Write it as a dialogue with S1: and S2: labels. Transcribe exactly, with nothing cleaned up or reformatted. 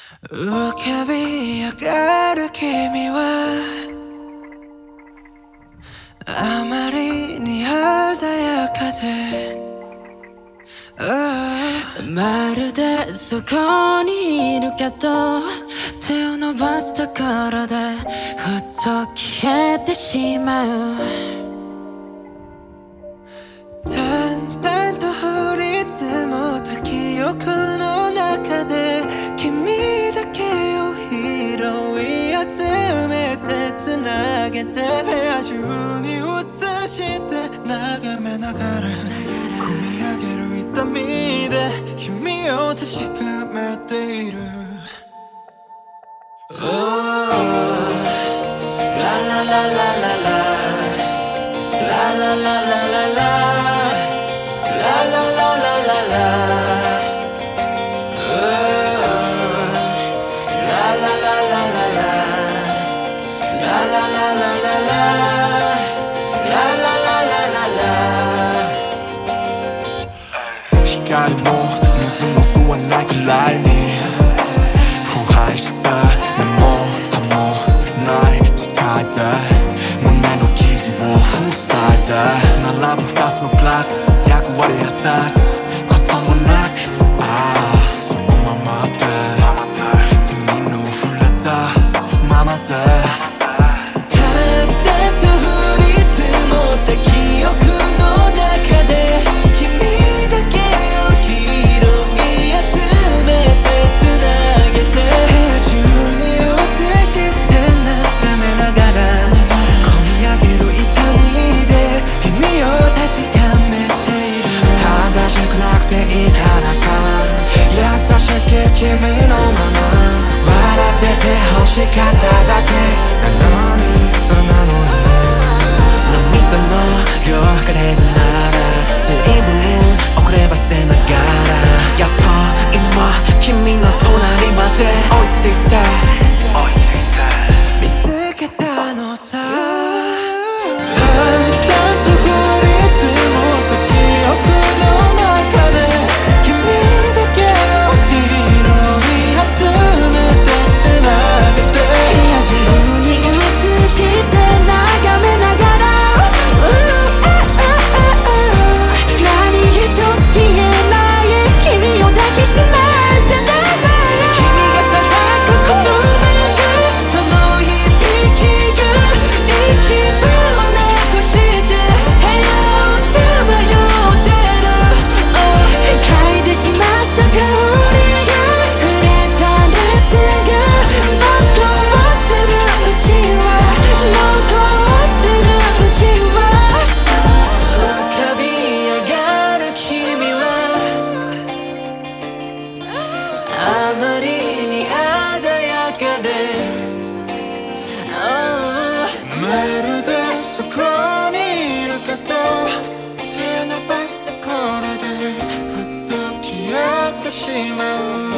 S1: 浮かび上がる君はあまりに鮮やかで、まるでそこにいるけど手を伸ばすところでふっと消えてしまう。淡々と降り積もった記憶の中で君だけを拾い集めてつなげて部屋中に映して眺めながら込み上げる痛みで君を確かめている。Oh, la la la la la la la la la la la la la la la la la la oh, la la la la la la la la la la la la la la la la la.
S2: 光も水も吸わないくらいに腐敗した目も歯もない世界で胸の傷を塞いで並ぶ二つのグラス役割果たすこともなく、ああそのままで君の触れたままで君のまま笑ってて欲しかっただけなのにそうなのね。涙の量測れるなら随分遅ればせながらやっと今君の隣まで追いついて見つけたのさ。あまりに鮮やかで、oh、まるでそこにいるかと手伸ばすところでふっと消えてしまう。